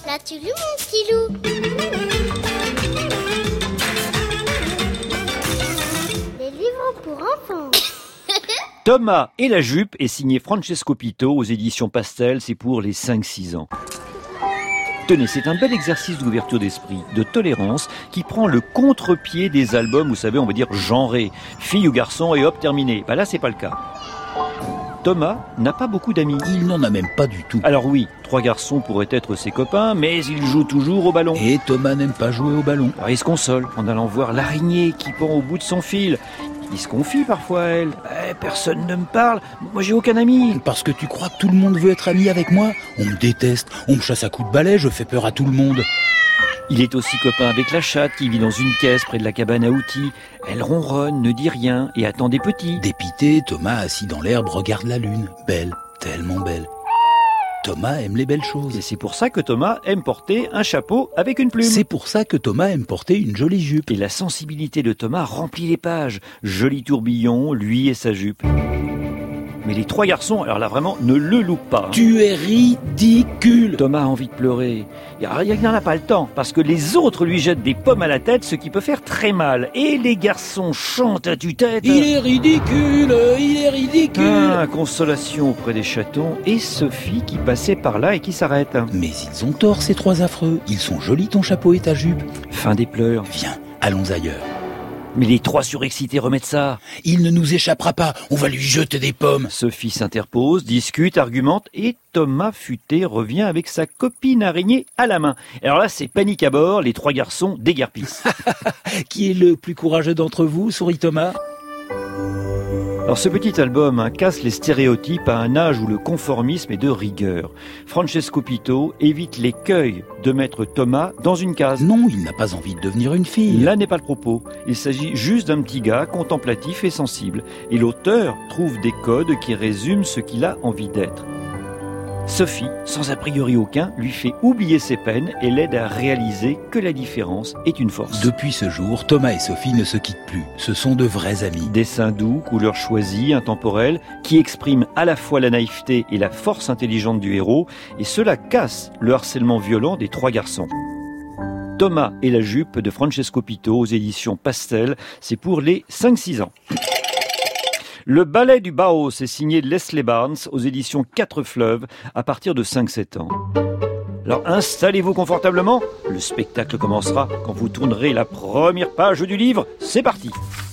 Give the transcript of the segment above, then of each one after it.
L'as-tu lu, mon petit loup? Les livres pour enfants. Thomas et la jupe est signé Francesco Pito aux éditions Pastel, c'est pour les 5-6 ans. Tenez, c'est un bel exercice d'ouverture d'esprit, de tolérance, qui prend le contre-pied des albums, vous savez, on va dire genrés, filles ou garçons, et hop, terminé. Là, c'est pas le cas. Thomas n'a pas beaucoup d'amis. Il n'en a même pas du tout. Alors oui, 3 garçons pourraient être ses copains, mais ils jouent toujours au ballon. Et Thomas n'aime pas jouer au ballon. Alors, il se console en allant voir l'araignée qui pend au bout de son fil. Il se confie parfois à elle. Personne ne me parle, moi j'ai aucun ami. Parce que tu crois que tout le monde veut être ami avec moi? On me déteste, on me chasse à coups de balai, je fais peur à tout le monde. Il est aussi copain avec la chatte qui vit dans une caisse près de la cabane à outils. Elle ronronne, ne dit rien et attend des petits. Dépité, Thomas, assis dans l'herbe, regarde la lune. Belle, tellement belle. Thomas aime les belles choses. Et c'est pour ça que Thomas aime porter un chapeau avec une plume. C'est pour ça que Thomas aime porter une jolie jupe. Et la sensibilité de Thomas remplit les pages. Joli tourbillon, lui et sa jupe. Mais les 3 garçons, alors là vraiment, ne le loupent pas. Tu es ridicule. Thomas a envie de pleurer. Il n'en a pas le temps, parce que les autres lui jettent des pommes à la tête, ce qui peut faire très mal. Et les garçons chantent à tue-tête. Il est ridicule, il est ridicule. Consolation auprès des chatons et Sophie qui passait par là et qui s'arrête. Mais ils ont tort, ces 3 affreux. Ils sont jolis, ton chapeau et ta jupe. Fin des pleurs. Viens, allons ailleurs. Mais les 3 surexcités remettent ça. Il ne nous échappera pas, on va lui jeter des pommes. Sophie s'interpose, discute, argumente et Thomas futé revient avec sa copine araignée à la main. Alors là, c'est panique à bord, les 3 garçons déguerpissent. Qui est le plus courageux d'entre vous, sourit Thomas? Alors ce petit album casse les stéréotypes à un âge où le conformisme est de rigueur. Francesco Pito évite l'écueil de mettre Thomas dans une case. Non, il n'a pas envie de devenir une fille. Là n'est pas le propos. Il s'agit juste d'un petit gars contemplatif et sensible. Et l'auteur trouve des codes qui résument ce qu'il a envie d'être. Sophie, sans a priori aucun, lui fait oublier ses peines et l'aide à réaliser que la différence est une force. Depuis ce jour, Thomas et Sophie ne se quittent plus. Ce sont de vrais amis. Dessins doux, couleurs choisies, intemporelles, qui expriment à la fois la naïveté et la force intelligente du héros, et cela casse le harcèlement violent des 3 garçons. Thomas et la jupe de Francesco Pito aux éditions Pastel, c'est pour les 5-6 ans. Le ballet du Baos est signé Leslie Barnes aux éditions 4 Fleuves à partir de 5-7 ans. Alors installez-vous confortablement, le spectacle commencera quand vous tournerez la première page du livre, c'est parti.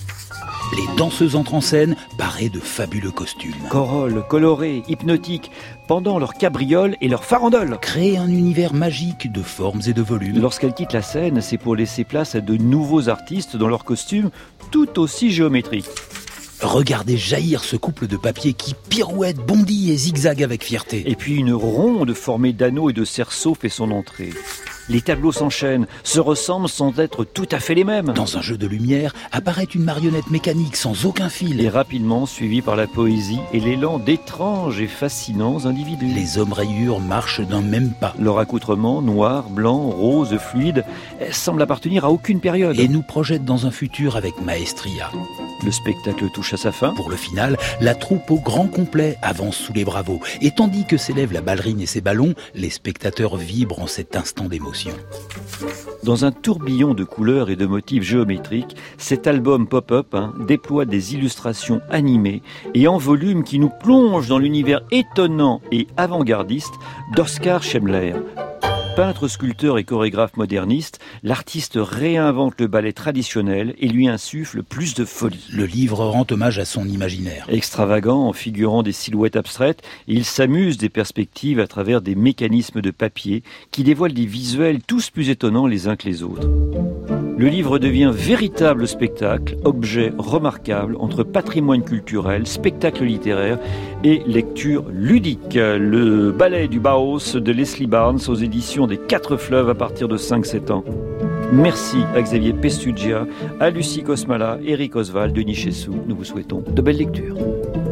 Les danseuses entrent en scène, parées de fabuleux costumes. Corolles, colorées, hypnotiques, pendant leur cabriole et leur farandole. Créer un univers magique de formes et de volumes. Lorsqu'elles quittent la scène, c'est pour laisser place à de nouveaux artistes dans leurs costumes tout aussi géométriques. Regardez jaillir ce couple de papier qui pirouette, bondit et zigzague avec fierté. Et puis une ronde formée d'anneaux et de cerceaux fait son entrée. Les tableaux s'enchaînent, se ressemblent sans être tout à fait les mêmes. Dans un jeu de lumière, apparaît une marionnette mécanique sans aucun fil. Et rapidement suivi par la poésie et l'élan d'étranges et fascinants individus. Les hommes rayures marchent d'un même pas. Leur accoutrement, noir, blanc, rose, fluide, semble appartenir à aucune période. Et nous projette dans un futur avec maestria. Le spectacle touche à sa fin. Pour le final, la troupe au grand complet avance sous les bravos. Et tandis que s'élèvent la ballerine et ses ballons, les spectateurs vibrent en cet instant d'émotion. Dans un tourbillon de couleurs et de motifs géométriques, cet album pop-up déploie des illustrations animées et en volume qui nous plongent dans l'univers étonnant et avant-gardiste d'Oskar Schemmler. Peintre, sculpteur et chorégraphe moderniste, l'artiste réinvente le ballet traditionnel et lui insuffle plus de folie. Le livre rend hommage à son imaginaire. Extravagant en figurant des silhouettes abstraites, il s'amuse des perspectives à travers des mécanismes de papier qui dévoilent des visuels tous plus étonnants les uns que les autres. Le livre devient véritable spectacle, objet remarquable entre patrimoine culturel, spectacle littéraire et lecture ludique. Le ballet du Baos de Leslie Barnes aux éditions des 4 Fleuves à partir de 5-7 ans. Merci à Xavier Pestugia, à Lucie Kosmala, Eric Oswald, Denis Chessou. Nous vous souhaitons de belles lectures.